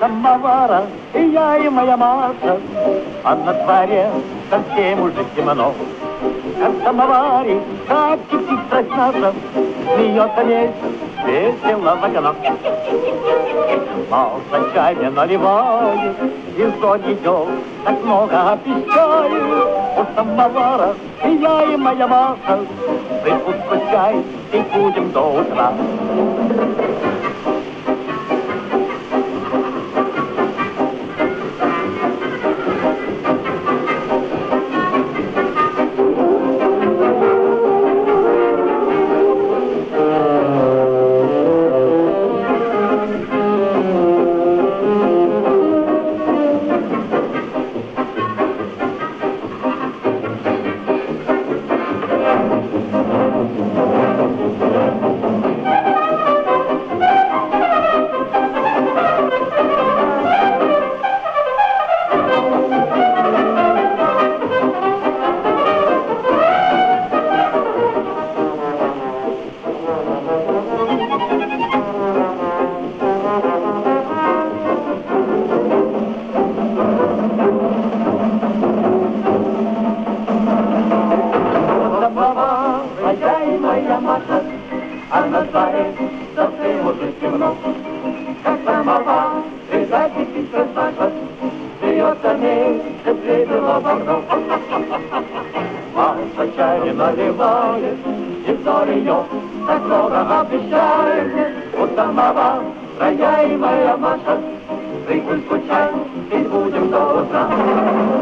самовара, и я, и моя Маша, а на дворе совсем уже темно. Как в самоваре, как кипит страсть наша, смеется месяц, весело в окно. Маша чай мне наливает, и сон идет, так много обещает. У самовара, и я, и моя Маша, выпуску чай, и будем до утра. А на дворе совсем уже темно. Как самовар, и закипит наша, смеется месяц, весело в окно. Маша чай наливает, и взор ее так много обещает. У самовара, я и моя Маша, прикусь чай, и будем до утра.